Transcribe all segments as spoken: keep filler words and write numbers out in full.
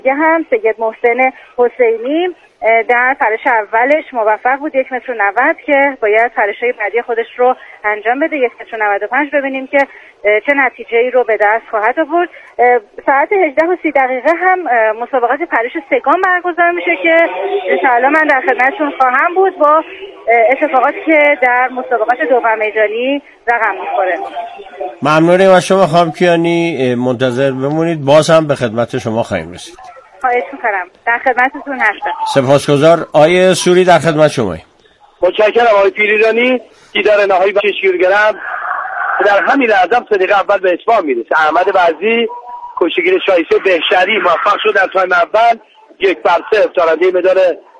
یه هم سید محسن حسینی در پرش اولش موفق بود یک متر و نود که باید پرش‌های بعدی خودش رو انجام بده، یک متر و نود و پنج. ببینیم که چه نتیجه‌ای رو به دست خواهد آورد. ساعت هجده و سی دقیقه هم مسابقات پرش سگان برگزار میشه که انشاءالله من در خدمتتون خواهم بود با اتفاقاتی که در مسابقات دوقلم میدانی رقم میخوره. ممنونیم از شما خانم کیانی، منتظر بمونید، باز هم به خدمت شما خواهیم رسید. خواهش می‌کنم، در خدمتتون هستم. سپاسگزار. آیه سوری در خدمت شماییم. متشکرم آقای پیریرانی. دیدار نهایی با شیرگرم در همین لحظه سه دقیقه اول به اتمام میرسه. احمد بعضی کشتیگیر شایسته بهشری موفق شد در تایم اول یک بر صفر دارنده مدال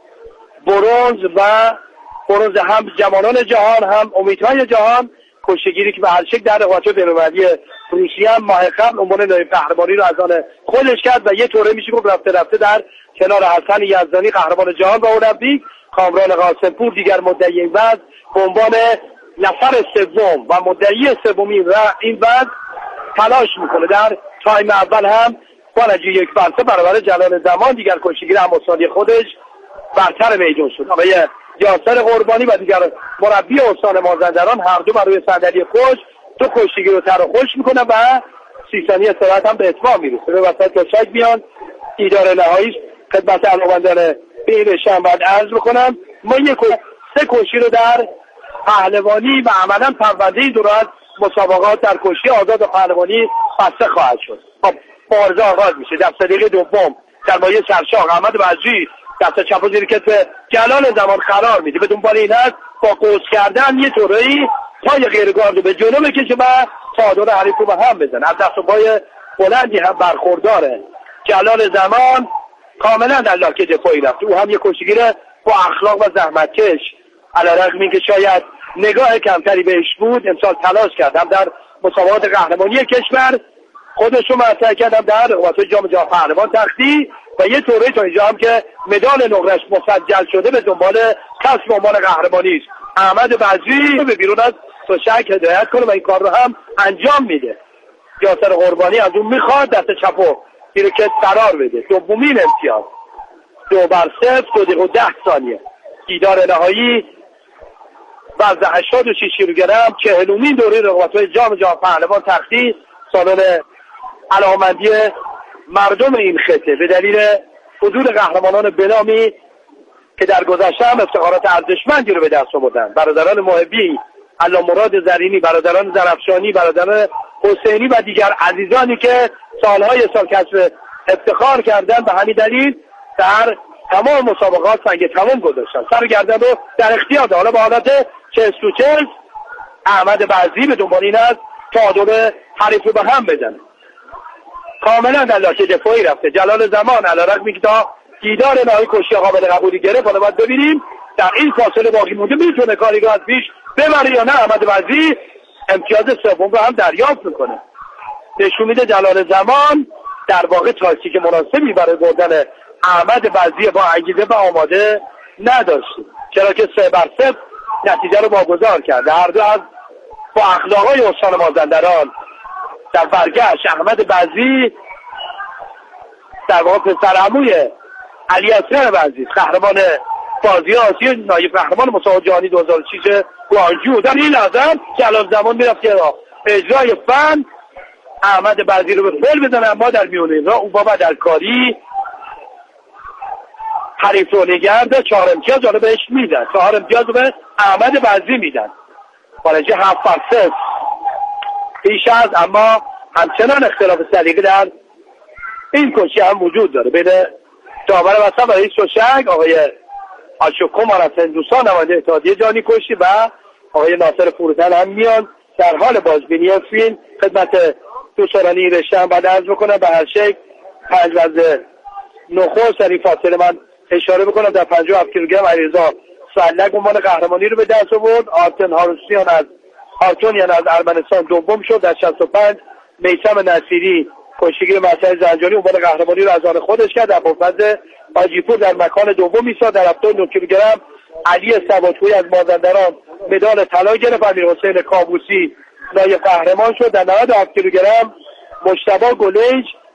برنز و برنز هم جوانان جهان هم امیدهای جهان، کشتیگیری که به هر شکل در رقابت بین‌المللی روسیه هم ماه قبل عنوان نایب قهرمانی رو از آن خودش کرد و یه طوره میشه گفت رفته رفته در کنار حسن یزدانی قهرمان جهان و المپیک، کامران قاسمپور دیگر مدعی این وضع به عنوان نفر سوم و مدعی سومی و این وضع تلاش میکنه. در تایم اول هم با نتیجه یک بر صفر برابر جلال زمان دیگر کشتیگیر هم‌استانی خودش برتر میدان شد. آقای یاسر قربانی و دیگر مربی استان مازندران هر دو بر روی صندلی خوش دو کشتیگیر رو تر و خوش میکنن و سی ثانیه استراحت هم به اتمام میرسه. به وسط کشاک میان دیدار نهایی خدمت علاقه‌مندان بین شهر بعد عرض بکنم ما یک سه کشتی رو در پهلوانی و عملا پرونده دوران مسابقات در کشتی آزاد و پهلوانی بسته خواهد شد. خب بارزه آغاز میشه. در سه دقیقه دوم در مایه سرشاق احمد بعضی دست چپ و زیر کتف جلال زمان قرار میده. به دنبال این هست با قوس کردن یه طوره‌ای پای غیرگارد به جلو بکشه و تعادل حریف رو به هم بزنه. از دست و پای بلندی هم برخورداره. جلال زمان کاملا در لاک دفاعی رفت. او هم یه کشتیگیر با اخلاق و زحمتکش، علیرغم اینکه شاید نگاه کمتری بهش بود امسال تلاش کرد، هم در مسابقات قهرمانی کشور خودش رو مطرح کرد، هم در رقابت جام جهانی پهلوان تختی و یه طوره تا اینجا هم که مدال نقره‌اش مسجل شده به دنبال کسب عنوان قهرمانی است. احمد بعضی به بیرون از تشک هدایت کنه و این کار رو هم انجام میده. یاسر قربانی از اون میخواد دست چپو زیر کت قرار بده. دومین امتیاز دو بر صفر دو دقیقه و ده ثانیه. دیدار نهایی وزن هشتاد و شش کیلوگرم چهلمین دوره رقابت‌های جام جهانی پهلوان تختی سالن علاقه‌مندی مردم این خطه به دلیل حضور قهرمانان بنامی که در گذشته هم افتخارات ارزشمندی رو به دست آوردن. برادران محبی، الله مراد زرینی، برادران زرافشانی، برادران حسینی و دیگر عزیزانی که سالهای سال کسب افتخار کردن به همین دلیل در تمام مسابقات سنگ تمام گذاشتن. سرگردن رو در اختیار ده. حالا با حالت چهل تو چهل احمد بعضی به دنبال این است تعادل حریف رو به هم بزنه. کاملا در لاشه دفاعی رفته. جلال زمان علیرغم اینکه تا دیدار نهایی کشتی قابل قبولی گرفت، حالا باید ببینیم در این فاصله باقی مونده میتونه کاری رو از پیش ببره یا نه. احمد بعضی امتیاز سوم رو هم دریافت میکنه. نشون میده جلال زمان در واقع تاکتیک مناسبی برای بردن احمد بعضی با انگیزه و آماده نداشته، چرا که سه بر صفر نتیجه رو واگذار کرده. هر دو از با اخلاقای استان مازندران در برگشت احمد بعضی در واقع پسر عموی علی اصغر بعضی قهرمان بازی آسیا نایب قهرمان مسابقات جهانی دو هزار و شش گوانجو. در این لحظه جلال زمان میرفت که اجرای فن احمد بعضی رو به فعل بزنه، اما در میونه این را او بابا در کاری حریف رو نگرده. چهار امتیاز رو بهش میدن، چهار امتیاز رو به احمد بعضی میدن. بالنجه هفت بر صفر پیش از، اما همچنان اختلاف سلیقه در این کشتی هم وجود داره بین داور وسط و رئیس تشک آقای آشوکومار از هندوستان نماینده اتحادیه جهانی کشتی و آقای ناصر فروتن هم میان در حال بازبینی فیلم. خدمت دوستانی رشته هم بعد عرض بکنم به هر شکل پنج وزن نخست در این فاصله من اشاره بکنم در پنجاه و هفت کیلوگرم علیرضا سلک عنوان قهرمانی رو به دست آورد. آرتن هاروسیان از هارتونیان از ارمنستان دوم شد. در شصت و پنج میثم نصیری کشتیگیر مشهد زنجانی عنوان قهرمانی رو از آن خودش کرد. در ابوالفضل حاجیپور در مکان دوم ایستاد. در هفتاد و نه کیلوگرم علی سوادپوری از مازندران مدال طلا گرفت. امیرحسین کابوسی نایب قهرمان شد. در نود و هفت کیلوگرم مجتبی گلیج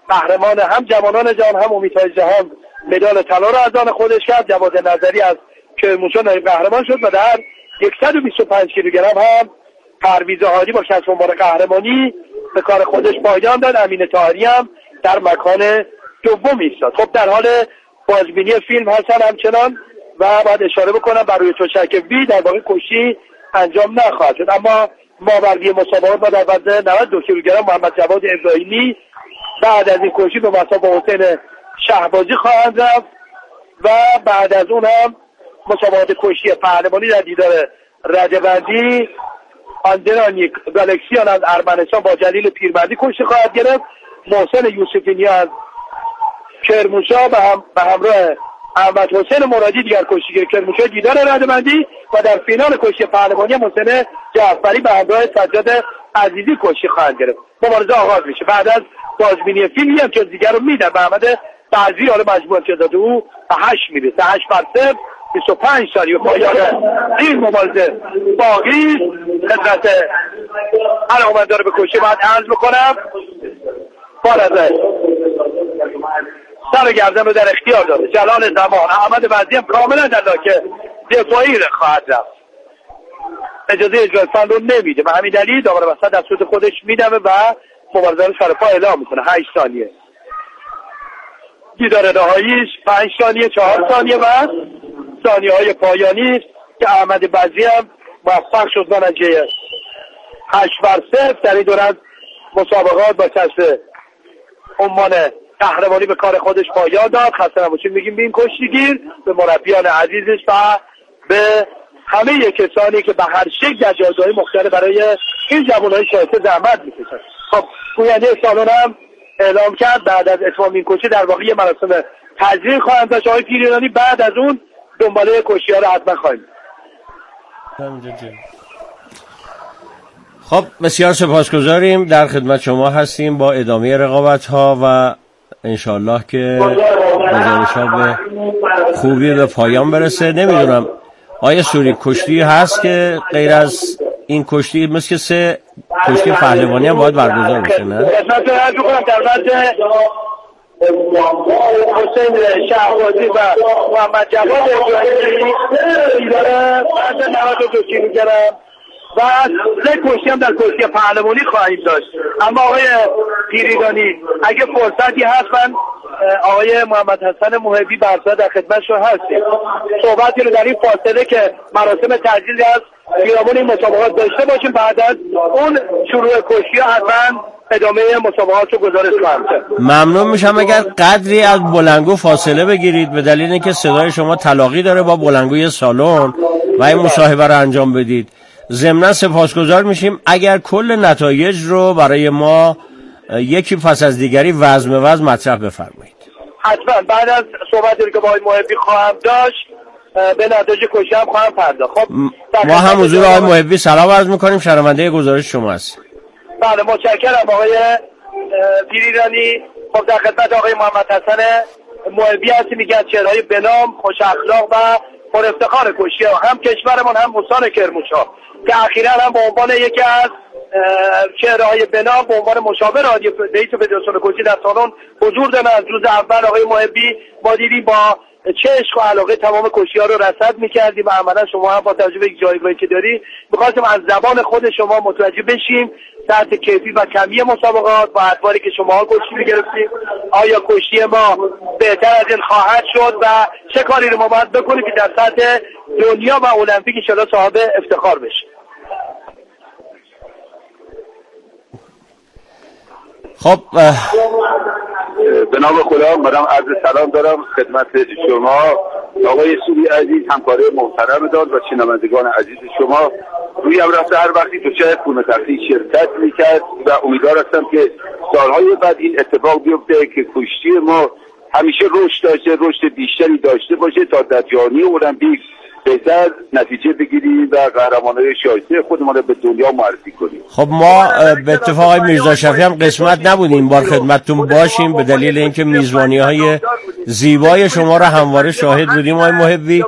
قهرمان هم جوانان جهان هم امیدهای جهان مدال طلا را از آن خودش کرد. جواد نظری از کرمانشاه نایب قهرمان شد و در صد و بیست و پنج کیلوگرم هم پرویز هادی با کسب عنوان قهرمانی به کار خودش پایان داد. امین طاهری هم در مکان دوم ایستاد. خب در حال بازبینی فیلم هستن همچنان و باید اشاره بکنم بر روی تشک وی در واقع کشتی انجام نخواهد شد، اما ماوردی مسابقات ما در وزن نود و دو کیلوگرم محمد جواد ابراهیمی بعد از این کشتی به مسابقه با حسین شهبازی خواهند رفت و بعد از اون هم مسابقات کشتی پهلوانی در دیدار ردبندی آندرانی گالکسیان از ارمنستان با جلیل پیرمردی کشتی خواهد گرفت. محسن یوسفینی از کرمانشاه به هم به همراه احمد حسین مرادی دیگر کشتیگیر کرمانشاه دیدار ردبندی و در فینال کشتی پهلوانی محسن جعفری به همراه سجاد عزیزی کشتی خواهند گرفت. مبارزه آغاز میشه. بعد از بازبینی فیلمی هم که دیگر رو میدن به احمد بعضی حالا مجموع امتیازات او به هشت میرسه. هشت بر صفر بیست و پنج ثانیه پایان این مبارزه باقی. خدمت علاقه‌مندان به کشتی باید عرض بکنم بارزه سر گردن رو در اختیار داره جلال زمان. احمد بعضی هم کاملا در لاک دفاعی خواهد رفت، اجازه اجرای فن رو نمیده، به همین دلیل داور وسط در صورت خودش میدمه و مبارزه رو سر پا اعلام میکنه. هشت ثانیه دیدار نهاییش پنج ثانیه چهار ثانیه و ثانیه های پایانی که احمد بعضی هم موفق شد نتیجه هشت بر صفر در این دور از مسابقات با کسب عنوان قهرمانی به کار خودش پایان داد. خسته نباشید میگیم به این کشتیگیر، به مربیان عزیزش و به همه کسانی که به هر شکل در جایگاه مختلف برای این جوانهای شایسته زحمت میکشن. خب گوینده سالن هم اعلام کرد بعد از اتمام این کشتی در واقع مراسم تزیین خواهند داشت آقای پیریانی. بعد از اون دنباله کشتی‌ها رو حتما خواهیم. خب بسیار سپاسگزاریم، در خدمت شما هستیم با ادامه رقابت ها و انشالله که گزارش ها به خوبی به پایان برسه. نمیدونم آیا سوری کشتی هست که غیر از این کشتی مثل سه کشتی پهلوانی هم باید برگزار بشه؟ نه؟ خدمت عرض می‌کنم در مورد حسین شهبازی و محمد جواد ابراهیمی دیدار بعد نود و دو کیلوگرم و سه کشتی هم در کشتی پهلوانی خواهیم داشت. اما آقای پیریانی اگه فرصتی هست من آقای محمد حسن محبی برسا در خدمتشون هستیم، صحبتی رو در این فاصله که مراسم تجهیزی از خیابان این مسابقات داشته باشیم، بعد از اون شروع کشتی حتما ادامه مسابقات رو گزارش خواهم کرد. ممنون میشم اگر قدری از بلنگو فاصله بگیرید به دلیل اینکه صدای شما تلاقی داره با بلنگوی سالن و این مصاحبه رو انجام بدید. ضمناً سپاسگزار میشیم اگر کل نتایج رو برای ما یکی پس از دیگری وزن به وزن مطرح بفرمایید. حتما بعد از صحبتی که با آقای محبی خواهم داشت به نتایج کشتی هم خواهم پرداخت. خب ما هم حضور آقای محبی سلام عرض میکنیم، شنونده گزارش شما هستیم. بله متشکرم آقای پیریانی. خب در خدمت آقای محمد حسن محبی هستیم، میگن چهرهای بنام، خوش اخلاق و پر افتخار کشتی هم کشورمان هم استان کرمانشاه که اخیراً هم به عنوان یکی از چهره‌های بنا به عنوان مشاور رادیو رئیس فدراسیون کشتی در سالن حضور دارن. از روز اول آقای محبی ما دیدیم با چه عشق و علاقه تمام کشتی‌ها رو رصد می‌کردیم و عملاً شما هم با توجه به جایگاهی که داری می‌خواستیم از زبان خود شما متوجه بشیم سطح کیفی و کمی مسابقات با ادواری که شما کشتی می‌گرفتید، آیا کشتی ما بهتر از این خواهد شد و چه کاری رو ما باید بکنیم که در سطح دنیا و المپیک ان شاءالله صاحب افتخار بشیم. خب به نام خدا مدام عرض سلام دارم خدمت شما آقای سوری عزیز، همکار محترم داد و شنوندگان عزیز شما. روی هم رفته هر وقتی تو چه پونه تختی شرکت میکرد و امیدوار هستم که سالهای بعد این اتفاق بیفته که کشتی ما همیشه رشد داشته، رشد بیشتری داشته باشه تا در جهانی المپیک بهتر نتیجه بگیریم و قهرمانای شایسته خودمان رو به دنیا معرفی کنیم. خب ما به اتفاق آقای میرزا شفیع هم قسمت نبودیم بار خدمتتون باشیم به دلیل اینکه میزبانی های زیبای شما رو همواره شاهد بودیم. آقای محبی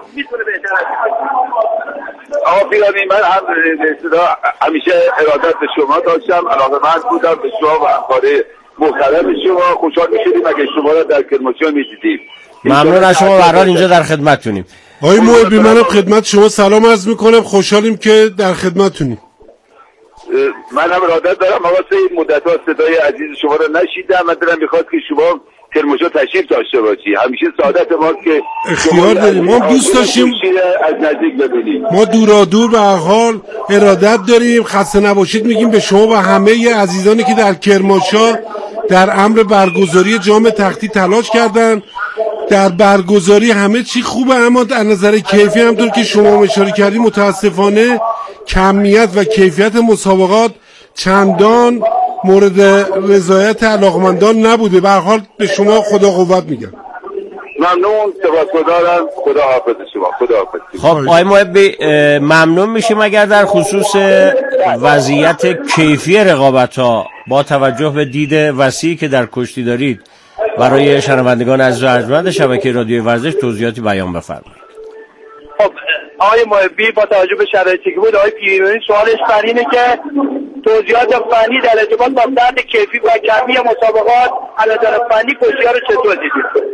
آقا پیرانی من هم همیشه ارادت به شما داشتم، علاقه‌مند بودم به شما و همکار محترم شما خوشحال می‌شدیم اگه شما را در کرمانشاه می‌دیدیم. ممنون از شما. به هر حال اینجا در خدمتتونیم. آقای محبی منم خدمت شما سلام عرض میکنم، خوشحالیم که در خدمتتونیم. من هم ارادت دارم آقا سید، مدت‌ها صدای عزیز شما رو نشیدم. من دلم میخواد که شما کرمانشاه تشریف داشته باشی. همیشه سعادت ما که اختیار داریم، ما دوست داشتیم از نزدیک ببینیم. ما دورا دور به هر حال ارادت داریم. خسته نباشید میگیم به شما و همه عزیزانی که در کرمانشاه در امر برگزاری جام تختی تلاش کردن. در برگزاری همه چی خوبه، اما در نظر کیفی همطور که شما اشاره کردید متاسفانه کمیت و کیفیت مسابقات چندان مورد رضایت علاقمندان نبوده. به هر حال به شما خدا قوت میگم. ممنون، سپاسگزارم. خدا حافظ شما. خدا حافظ. خب آقای محبی ممنون میشیم اگر در خصوص وضعیت کیفی رقابت‌ها با توجه به دید وسیعی که در کشتی دارید برای شنوندگان عزیز و ارجمند شبکه رادیوی ورزش توضیحاتی بیان بفرمایید. خب آقای محبی با توجه به شرایطی که بود آقای پیرانی سوالش بر اینه که توضیحات فنی در ارتباط با سطح کیفی و کمی مسابقات از نظر فنی کشتی‌ها رو چطور دیدید؟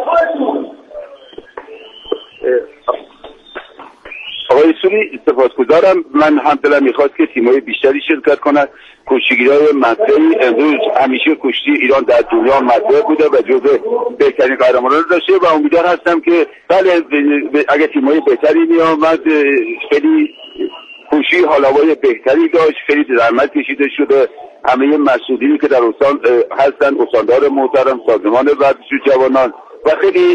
آقای سوری سپاسگزارم. من هم دلم میخواست که تیم‌های بیشتری شرکت کنند. کشتیگیرای مطرحی امروز همیشه کشتی ایران در دنیا مطرح بوده و جزو بهترین قهرمانان داشته و امیدوار هستم که بله اگه تیم‌های بهتری میامد. خیلی کشتی حالوای بهتری داشت، خیلی زحمت کشیده شده. همه مسئولینی که در استان هستن، استاندار محترم، سازمان ورزش جوانان و خیلی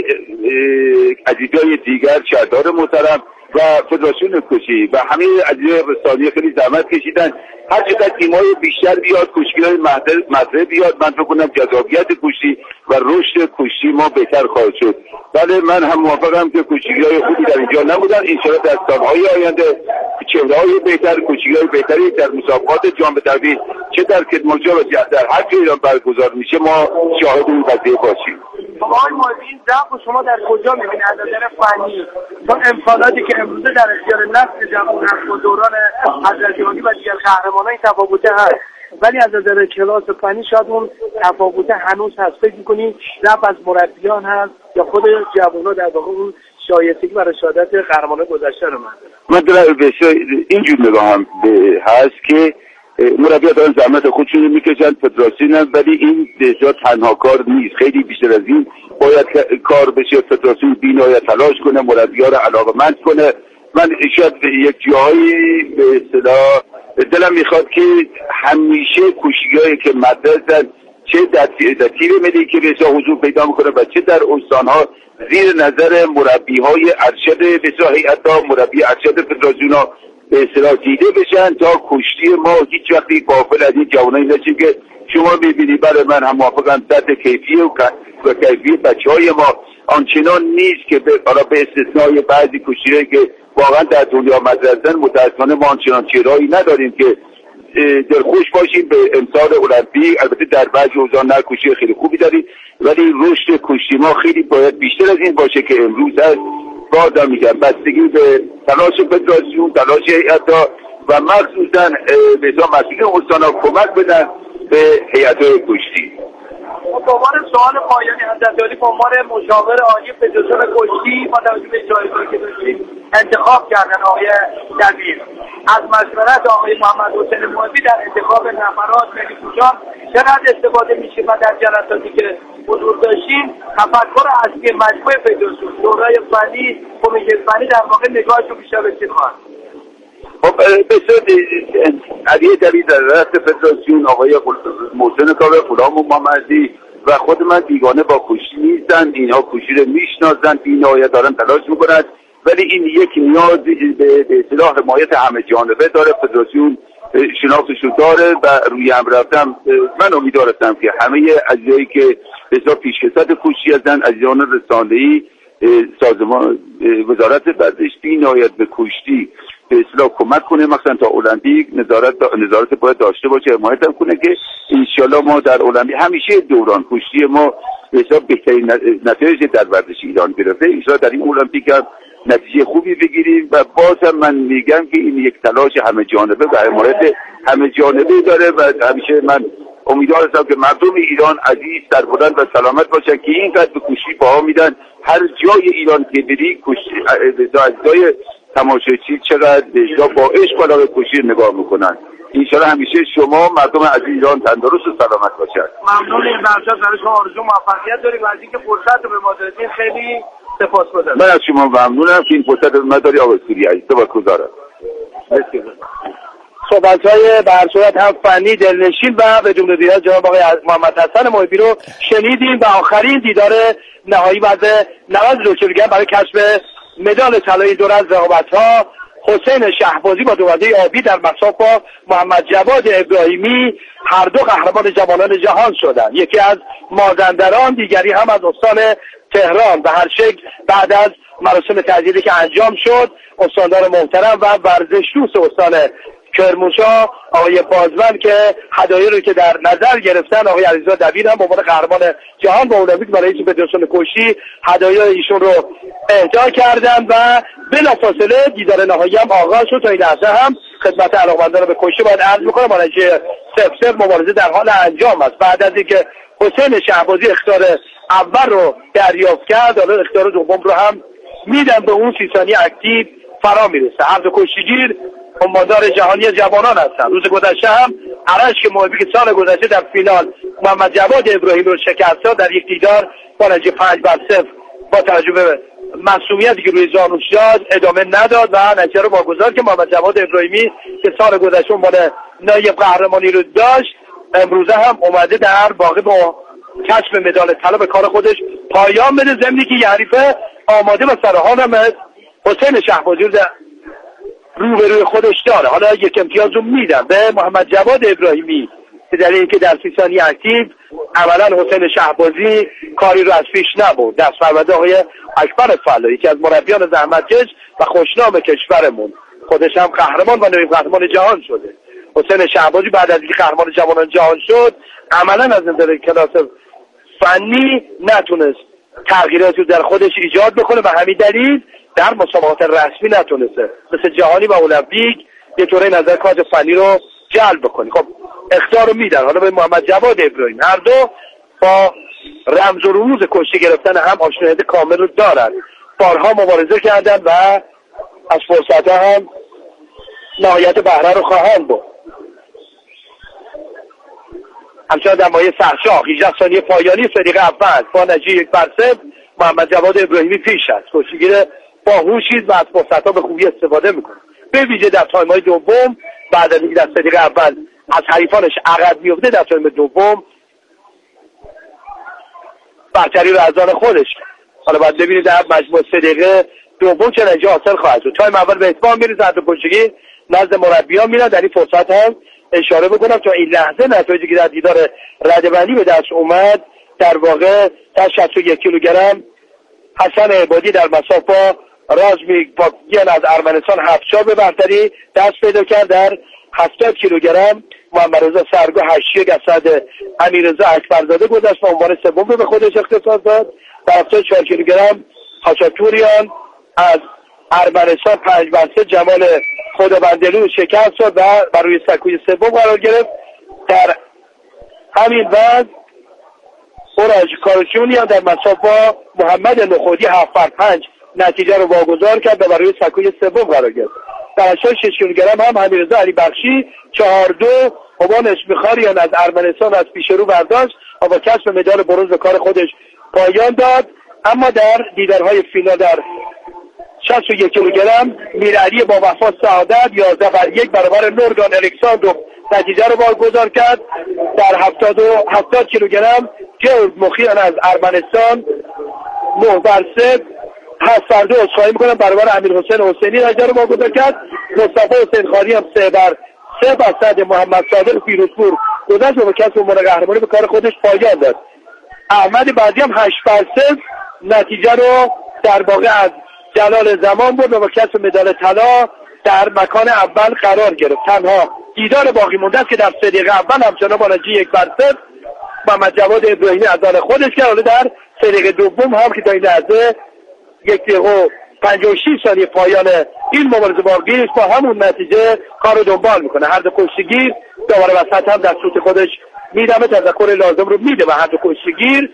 عزیزای دیگر، شهردار محترم و فدراسیون کشتی و همه عزیزای رسانه‌ای خیلی زحمت کشیدن. هر چقدر تیم‌های بیشتر بیاد، کشتی‌های مطرح بیاد، من فکر کنم جذابیت کشتی و رشد کشتی ما بهتر خواهد شد. بله من هم موافقم که کشتی‌های خوبی در اینجا نبودن. ان شاءالله در سال‌های آینده چهره‌های بهتر، کشتی‌های بهتری در مسابقات جام تبدیل چه در کرمانشاه و در هر جای ایران برگزار میشه ما شاهد این قضیه باشیم. آقای معین ضعف شما در کجا می‌بینید از نظر فنی؟ چون امکاناتی که امروزه در اختیار نسل جوان هست با دوران حضرتیانی و دیگر قهرمانان این تفاوته هست، ولی از نظر کلاس فنی شاید اون تفاوته هنوز هست. فکر می‌کنید ضعف از مربیان هست یا خود جوان‌ها در واقع اون شایستگی و رشادت قهرمانان گذشته رو من دارم به اینجور نگاهم هست که مربی‌ها دارن زحمت خودشون رو میکشن، فدراسیون هم، ولی این دیجا تنها کار نیست. خیلی بیشتر از این باید کار بشه. فدراسیون بی‌نهایت تلاش کنه، مربی‌ها رو علاقه‌مند کنه. من شاید یک جایی به اصطلاح دلم میخواد که همیشه کشتی‌هایی که مدرسن چه در تیم ملی که بسیار حضور پیدا میکنه و چه در استان‌ها زیر نظر مربی‌های ارشد بسیار هیئت‌ها، مربی ارشد فدراسیون‌ها به اصطلاح دیده بشن تا کشتی ما هیچ وقتی غافل از این جوانایی نشیم که شما می‌بینید. برای من هم موافقم سطح کیفی و, و کیفی بچه‌های ما آنچنان نیست که به به استثنای بعضی کشتی‌هایی که واقعا در دنیا مدرسن. متأسفانه ما آنچنان چهره‌ای نداریم که دلخوش باشیم به امسال المپیک. البته در بعضی حوزه‌ها نه کشتی خیلی خوبی داریم، ولی رشد کشتی ما خیلی باید بیشتر از این باشه که امروز هست. بازم میگم بستگی به تلاش فدراسیون، تلاش هیئت‌ها و مخصوصا به مسئولین استان‌ها کمک بدن به هیئت‌های کشتی. به عنوان سوال پایانی حضرت عالی به عنوان مشاور عالی فدراسیون کشتی با توجه به جایگاهی که داشتیم انتخاب کردن آقای دبیر، از مشورت آقای محمد حسین موحدی در انتخاب نفرات ملی‌پوشان چقدر استفاده میشه و در جلساتی که حضور داشتیم تفکر اصلی مجموعه فدراسیون، شورای فنی، کمیته فنی در واقع نگاهشون بیشتر به چی خواهد؟ خب بسیار علی دبیر در رأس فدراسیون، آقای محسن کاوه، غلام محمدی و خود من بیگانه با کشتی نیستن. اینها کشتی رو میشناسن، بی‌نهایت دارن تلاش میکنن، ولی این یک نیاز به اصطلاح حمایت همه جانبه داره. فدراسیون شناختشو داره و روی هم رفتم. من امیدوار هستم که همه عزیزایی که بسیار پیشکسوت کشتی هستن، عزیزان رسانه‌ای، سازمان وزارت ورزش بی‌نهایت به کشتی به اصطلاح کمک کنه، مثلا تا المپیک نظارت نظارت باید داشته باشه، حمایت هم کنه که انشالله ما در المپیک همیشه دوران کشتی ما به حساب بهترین نتایج در ورزش ایران گرفته. انشالله در این المپیک هم نتیجه خوبی بگیریم و بازم من میگم که این یک تلاش همه جانبه و حمایت همه جانبه داره و همیشه من امیدوار هستم که مردم ایران عزیز در بلند و سلامت باشن که اینقدر به کوشی بها میدن. هر جای ایران که بری اجزای تماشاچی چقدر جا با عشق بالا به کوشی نگاه میکنن. انشالله همیشه شما مردم عزیز ایران تندرست و سلامت باشن. ممنون. این برنامه برای شما آرزو موفقیت داریم و از اینکه فرصت رو به ما دادین خیلی سپاسگزارم. من از شما ممنونم که این فرصت رو به ما دادید آقای سوری عزیز. سپاسگزارم. صحبت‌های به هر صورت هم فنی دلنشین و بدون دیدار جناب آقای محمد حسن محبی رو شنیدیم و آخرین دیدار نهایی وزن نود و دو کیلوگرم برای کسب مدال طلای دور از رقابت‌ها حسین شهبازی با دو وعده آبی در مصاف با محمد جواد ابراهیمی هر دو قهرمان جوانان جهان شدند. یکی از مازندران، دیگری هم از استان تهران. و هر شک بعد از مراسم تعزیری که انجام شد، استاندار محترم و ورزشدوست استان کرمانشاه آقای بازمن که هدایایی رو که در نظر گرفتن، آقای علیرضا دبیر هم به عنوان قهرمان جهان با المپیک برای فدراسیون کشتی هدایای ایشون رو اهدا کردن و بلافاصله دیدار نهایی هم آغاز شد. تا این لحظه هم خدمت علاقه‌مندان به کشتی باید عرض می‌کنم مانجه صفر صفر مبارزه در حال انجام است. بعد از اینکه حسین شهبازی اختیار اول رو دریافت کرد، حالا اختیار دوم رو هم میدن به اون سی ثانیه اکتیو فرا میرسه. هر دو کشتیگیر عنوان‌دار جهانی جوانان هستند. روز گذشته هم ارشک محبی که سال گذشته در فینال محمد جواد ابراهیمی رو شکست داد، در یک دیدار با نتیجه پنج بر صفر با توجه به مسئولیتی که روی زانوش داشت ادامه نداد و نتیجه رو واگذار که محمد جواد ابراهیمی که سال گذشته عنوان نایب قهرمانی رو داشت، امروزه هم اومده در واقع با کسب مدال طلا به کار خودش پایان بده، ضمنی که حریف آماده و سرحال هم حسین شهبازی رو روبروی خودش داره. حالا یک امتیاز رو میدم به محمد جواد ابراهیمی که در این که در سی ثانیه اکتیو عملا حسین شهبازی کاری رو از پیش نبرد. دست فرمانده آقای اکبر فلایی که از مربیان زحمتکش و خوشنام کشورمون، خودش هم قهرمان و نوین قهرمان جهان شده. حسین شهبازی بعد از اینکه قهرمان جوانان جهان شد، عملا از نظر کلاس فنی نتونست تغییراتی رو در خودش ایجاد بکنه و همین دلیل در مسابقات رسمی نتونسته مثل جهانی و المپیک یه طوره نظر کارت فنی رو جلب بکنه. خب اختیار رو میدن حالا به محمد جواد ابراهیم. هر دو با رمز و رموز کشتی گرفتن هم آشناییت کامل رو دارن، بارها مبارزه کردن و از فرصت هم نهایت بهره رو خواهند بود. همچنان در مایه سرشاخ هجده ثانیه پایانی فریق اول با نتیجه یک بر صفر محمد جواد ابراهیمی پیش است. کشتیگیر باهوشی و از فرصت‌ها به خوبی استفاده میکنه، به ویژه در تایم‌های دوم بعد از اینکه در فریق اول از حریفانش عقب میفته، در تایم دوم برتری رو از آن خودش. حالا باید ببینید در مجموع سه دقیقه دوم چه نتیجه حاصل خواهد شد. تایم اول به اتمام میرسه، دو کشتیگیر نزد مربیان میرن. در این فرصت هم اشاره بکنم تا این لحظه نتایجی که در دیدار رده‌بندی به دست اومد، در واقع در شصت و یک کیلوگرم حسن عبادی در مساف با رازمیک باگیان از ارمنستان هفت چهار به برتری دست پیدا کرد. در هفتاد کیلوگرم محمد رضا سرگو هشت یک از صد امیررضا اکبرزاده گذشت و عنوان سوم به خودش اختصاص داد. در هفتاد و چهار کیلوگرم خاچاتوریان از ارمنستان پنج بر سه جمال خدابندلو شکست شد و بر روی سکوی سوم قرار گرفت. در همین وضع اوراج کارچونیان در مساف با محمد نخودی هفت بر پنج نتیجه رو واگذار کرد و بر روی سکوی سوم قرار گرفت. در هشتاد و شش کیلوگرم هم امیررضا علی بخشی چهار دو حبان اشمیخاریان از ارمنستان از پیش رو برداشت و با کسب مدال برنز به کار خودش پایان داد. اما در دیدارهای فینال در شصت و یک کیلوگرم میرعلی با وفا سعادت یازده بر یک برابر نورگان الکساندرو نتیجه رو واگذار کرد. در هفتاد و هفتاد کیلوگرم جورج مخیان از ارمنستان نه بر سه هفت بر دو خواهی میکنم برابر امیر حسین حسینی نتیجه رو واگذار کرد. مصطفی حسین خانی هم سه بر سه بر صد محمد صادق پیروزپور گذشت و به کسب عنوان قهرمانی به کار خودش پایان داد. احمد بعدی هم هشت بر صفر نتیجه رو در واقع از جلال زمان بود و با کسب مدال طلا در مکان اول قرار گرفت. تنها دیدار باقی مونده است که در سه دقیقه اول همچنان با نتیجه یک بر صفر محمد جواد ابراهیمی از آن خودش کرد. حالا در سه دقیقه دوم هم که تا این لحظه یک دقیقه پنجاه و شش ثانیه پایان این مبارزه باقی است، با همون نتیجه کارو دنبال میکنه. هر دو کشتیگیر دوباره وسط هم در سوت خودش میدمه، تذکر لازم رو میده و هر دو کشتیگیر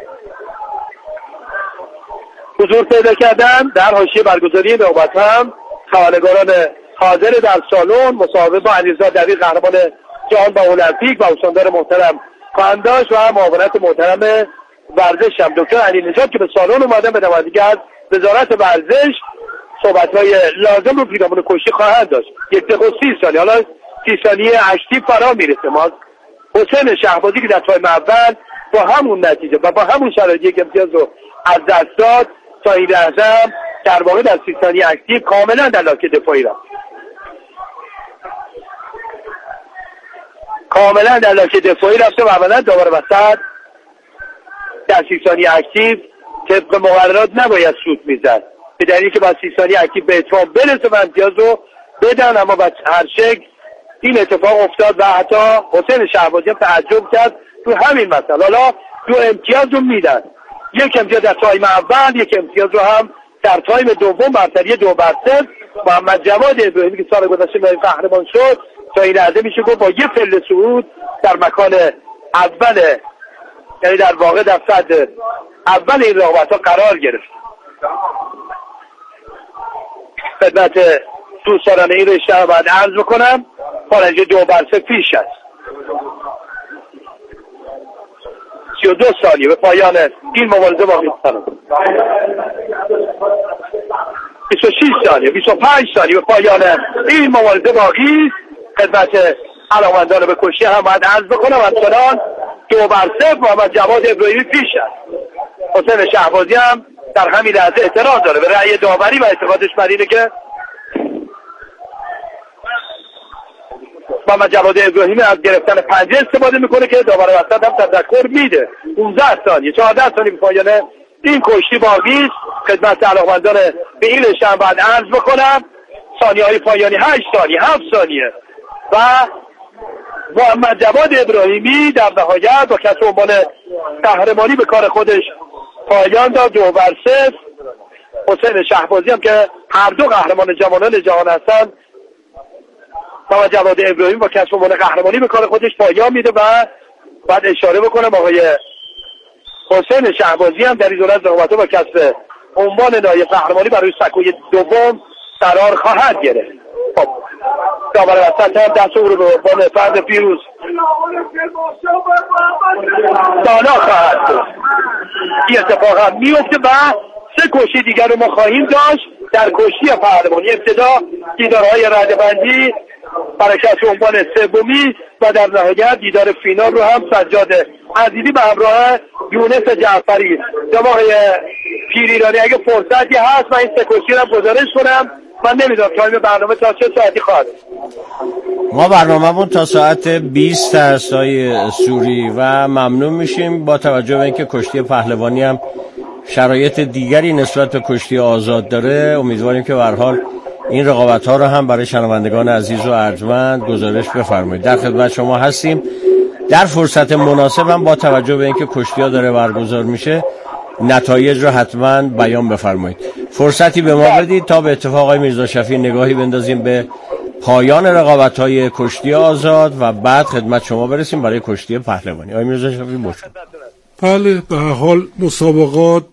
حضور پیدا کردن. در حاشیه برگزاری نوبت هم خبرنگاران حاضر در سالن مصاحبه با علیرضا دبیر قهرمان جهان با المپیک و استاندار محترم خواهند داشت و معاونت محترم ورزش هم دکتر علی نژاد که به سالن اومدن به نمایندگی از وزارت ورزش صحبت‌های لازم رو پیرامون کشتی خواهند داشت. یک دقیقه و سی ثانیه، حالا سی ثانیه اکتیو فرا میرسه. ما حسین شهبازی که در تایم اول با همون نتیجه و با همون شرایط یک امتیاز رو از دست داد تا این لحظه هم در واقع در سی ثانیه اکتیو کاملا در لاک دفاعی رفت، کاملا در لاک دفاعی رفته و عملا داور وسط در سی ثانیه اکتیو طبق مقررات نباید سود میزد، به دلیلی که با سی ثانیه اکتیو به اتمام برسه و امتیاز رو بدن، اما با هر شکل این اتفاق افتاد و حتی حسین شهبازی هم تعجب کرد تو همین مسئله. حالا دو امتیاز رو میدن، یک امتیاز در تایم اول، یک امتیاز رو هم در تایم دوم برتری دو بر صفر. محمد جواد ابراهیمی که سال گذشته ملی قهرمان شد تا این لحظه میشه گفت با یه پله صعود در مکان اول، یعنی در واقع در صدر اول این رقابت‌ها قرار گرفت. خدمت دوستان این رشته رو باید عرض بکنم خارج دو بر صفر پیش است. سی و دو ثانیه به پایان این مبارزه باقی است. بیست و شش ثانیه، بیست و پنج ثانیه به پایان این مبارزه باقی است. خدمت علاقه‌مندان به کشتی هم باید عرض بکنم همچنان دو بر صفر محمد جواد ابراهیمی پیش است. حسین شهبازی هم در همین لحظه اعتراض داره به رأی داوری و اعتقادش بر اینه که محمد جواد ابراهیمی از گرفتن پنجه استفاده میکنه که داور وسط هم تذکر میده. پانزده ثانیه، چهارده ثانیه به پایان این کشتی باقی است. خدمت علاقه‌مندان به این رشته هم باید عرض بکنم ثانیه های پایانی هشت ثانیه، هفت ثانیه و محمد جواد ابراهیمی در نهایت با کسب عنوان قهرمانی به کار خودش پایان داد دو بر صفر. حسین شهبازی هم که هر دو قهرمان جوانان جهان هستند، محمد جواد ابراهیمی با کسب عنوان قهرمانی به کار خودش پایان میده و بعد اشاره بکنم آقای حسین شهبازی هم در این دوران رقابت‌ها با کسب عنوان نایب قهرمانی برای سکوی دوم قرار خواهد گرفت. خب داور وسط هم دست او رو به عنوان فرد پیروز دانا خواهد بود. این اتفاق هم میفته و سه کشتی دیگر رو ما خواهیم داشت. در کشتی پهلوانی ابتدا دیدارهای رده‌بندی برای کسب عنوان سومی و در نهایت دیدار فینال رو هم سجاد عزیزی به همراه یونس جعفری. جناب آقای پیریرانی اگه فرصتی هست من این سه کشتی رو گزارش کنم. من نمیدونم تایم برنامه تا چه ساعتی خواهد. ما برنامه‌مون تا ساعت بیست هست آقای سوری و ممنون میشیم با توجه به اینکه کشتی پهلوانی هم شرایط دیگری نسبت به کشتی آزاد داره. امیدواریم که به هر حال این رقابت‌ها رو هم برای شنوندگان عزیز و ارجمند گزارش بفرمایید. در خدمت شما هستیم. در فرصت مناسب هم با توجه به اینکه کشتی‌ها داره برگزار میشه نتایج رو حتما بیان بفرمایید. فرصتی به ما بدید تا به اتفاق آقای میرزا شفیع نگاهی بندازیم به پایان رقابت‌های کشتی آزاد و بعد خدمت شما برسیم برای کشتی پهلوانی. آقای میرزا شفیع باشید. بله، به هر حال مسابقات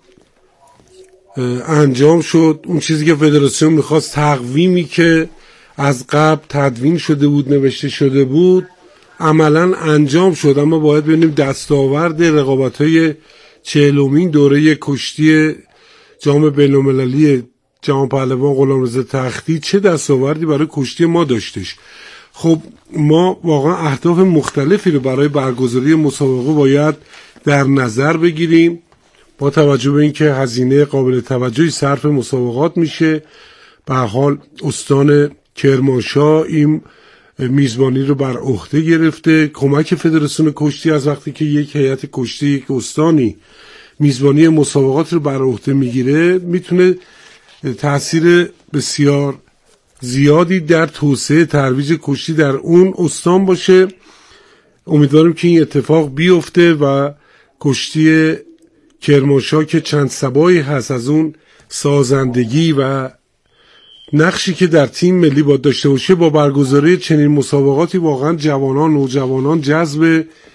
انجام شد. اون چیزی که فدراسیون میخواست، تقویمی که از قبل تدوین شده بود، نوشته شده بود، عملا انجام شد. اما باید ببینیم دستاورد رقابت‌های چهلمین دوره کشتی جام بین‌المللی جهان پهلوان غلامرضا تختی چه دستاوردی برای کشتی ما داشتش. خب ما واقعا اهداف مختلفی رو برای برگزاری مسابقه باید در نظر بگیریم با توجه به اینکه هزینه قابل توجهی صرف مسابقات میشه. به هر حال استان کرمانشاه این میزبانی رو بر عهده گرفته. کمک فدراسیون کشتی از وقتی که یک هیئت کشتی یک استانی میزبانی مسابقات رو بر عهده میگیره میتونه تأثیر بسیار زیادی در توسعه ترویج کشتی در اون استان باشه. امیدواریم که این اتفاق بیفته و کشتی کرمانشاه که چند سبایی هست از اون سازندگی و نقشی که در تیم ملی باید داشته باشه، با برگزاری چنین مسابقاتی واقعا جوانان و نوجوانان جذب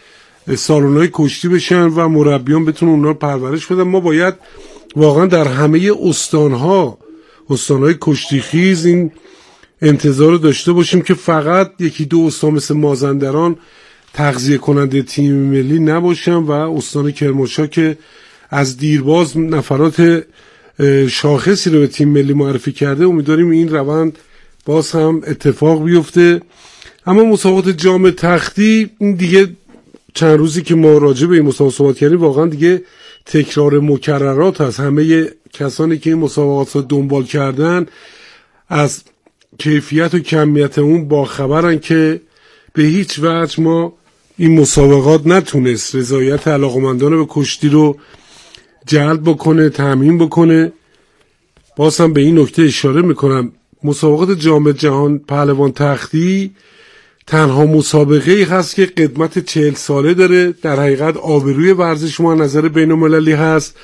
سالن‌های کشتی بشن و مربیان بتونن اونا رو پرورش بدن. ما باید واقعا در همه استانها استانهای کشتی خیز این انتظار رو داشته باشیم که فقط یکی دو استان مثل مازندران تغذیه کننده تیم ملی نباشن و استان کرمانشاه که از دیرباز نفرات شاخصی رو به تیم ملی معرفی کرده، امیدواریم این روند باز هم اتفاق بیفته. اما مسابقات جام تختی این دیگه چند روزی که ما راجع به این مسابقات صحبت کردیم واقعا دیگه تکرار مکررات هست. همه کسانی که این مسابقات رو دنبال کردن از کیفیت و کمیت اون با خبرن که به هیچ وجه ما این مسابقات نتونست رضایت علاقمندان به کشتی رو جلب بکنه، تامین بکنه. باز هم به این نکته اشاره میکنم مسابقات جام جهان پهلوان تختی تنها مسابقه ای هست که قدمت چهل ساله داره. در حقیقت آبروی ورزش ما نظر بین المللی هست،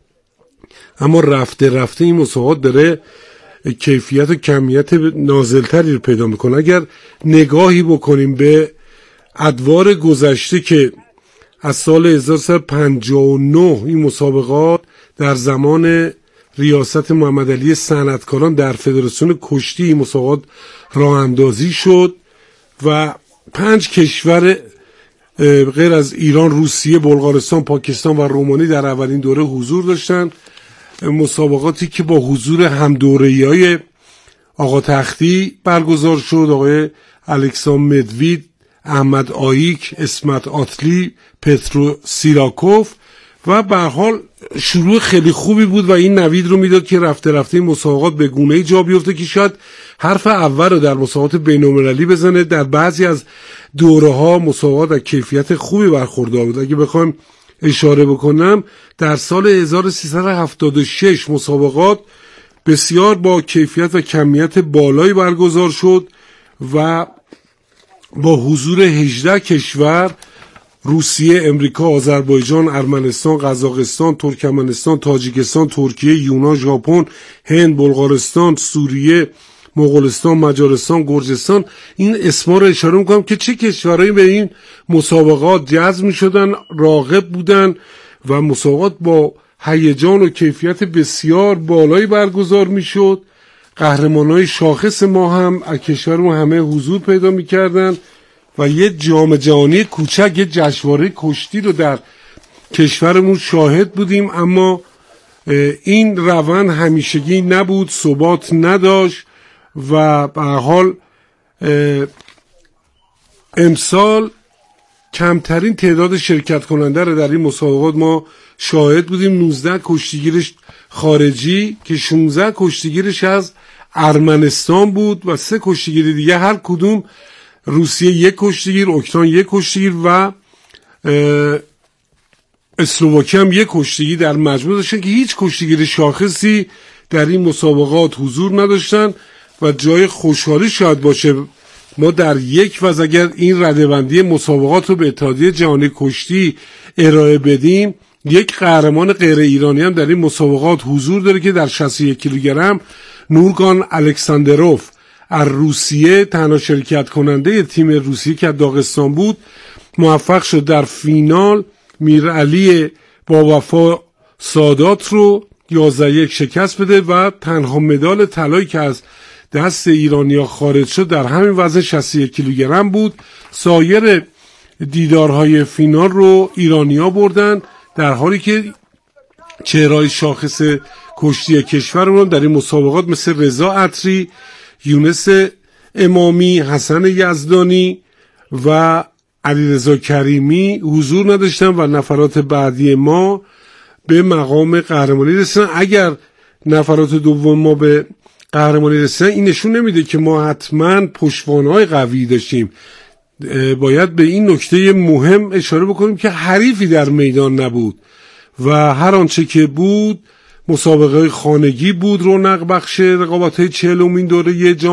اما رفته رفته این مسابقات داره کیفیت و کمیت نازلتری رو پیدا میکنه. اگر نگاهی بکنیم به ادوار گذشته که از سال هزار و سیصد و پنجاه و نه این مسابقات در زمان ریاست محمد علی صنعتکاران در فدراسیون کشتی این مسابقات راه اندازی شد و پنج کشور غیر از ایران، روسیه، بلغارستان، پاکستان و رومانی در اولین دوره حضور داشتن. مسابقاتی که با حضور همدوره‌ای آقا تختی برگزار شد، آقای الکساندر مدوید، احمد آیک، اسمت آتلی، پترو سیراکوف و به هر حال شروع خیلی خوبی بود و این نوید رو میداد که رفته رفته این مسابقات به گونه‌ای جا بیفته که شاید حرف اول رو در مسابقات بین‌المللی بزنه. در بعضی از دوره‌ها مسابقات از کیفیت خوبی برخوردار بود. اگه بخوایم اشاره بکنم در سال هزار و سیصد و هفتاد و شش مسابقات بسیار با کیفیت و کمیت بالایی برگزار شد و با حضور هجده کشور، روسیه، امریکا، آذربایجان، ارمنستان، قزاقستان، ترکمنستان، تاجیکستان، ترکیه، یونان، ژاپن، هند، بلغارستان، سوریه، مغولستان، مجارستان، گرجستان. این اسما رو اشاره میکنم که چه کشورهایی به این مسابقات جذب میشدن، راغب بودن و مسابقات با هیجان و کیفیت بسیار بالایی برگزار میشد. قهرمانای شاخص ما هم از کشور ما همه حضور پیدا میکردن و یه جام جهانی کوچک، یه جشنواره کشتی رو در کشورمون شاهد بودیم. اما این روند همیشگی نبود، ثبات نداشت و به هر حال امسال کمترین تعداد شرکت کننده رو در این مسابقات ما شاهد بودیم. نوزده کشتیگیر خارجی که شانزده کشتیگیرش از ارمنستان بود و سه کشتیگیر دیگه، هر کدوم روسیه یک کشتیگیر، اوکراین یک کشتیگیر و اسلواکی هم یک کشتیگیر در مجموع داشتن که هیچ کشتیگیر شاخصی در این مسابقات حضور نداشتن و جای خوشحالی شاید باشه ما در یک وز اگر این رده‌بندی مسابقات رو به اتحادیه جهانی کشتی ارائه بدیم، یک قهرمان غیر ایرانی هم در این مسابقات حضور داره که در شصت و یک کیلوگرم نورگان الکساندروف از روسیه، تنها شرکت کننده تیم روسیه که داغستان بود، موفق شد در فینال میرعلی با وفا سادات رو یازده یک شکست بده و تنها مدال طلایی که از دست ایرانیا خارج شد در همین وزن شصت و یک کیلوگرم بود. سایر دیدارهای فینال رو ایرانیا بردن، در حالی که چهرهای شاخص کشتی کشورمون در این مسابقات مثل رضا عطری، یونس امامی، حسن یزدانی و علیرضا کریمی حضور نداشتن و نفرات بعدی ما به مقام قهرمانی رسیدن. اگر نفرات دوم ما به قهرمانی رسیدن، این نشون نمیده که ما حتما پشتوانه‌های قوی داشتیم. باید به این نکته مهم اشاره بکنیم که حریفی در میدان نبود و هر آنچه که بود مسابقه خانگی بود. رونق بخش رقابت‌های چهلمین دوره جام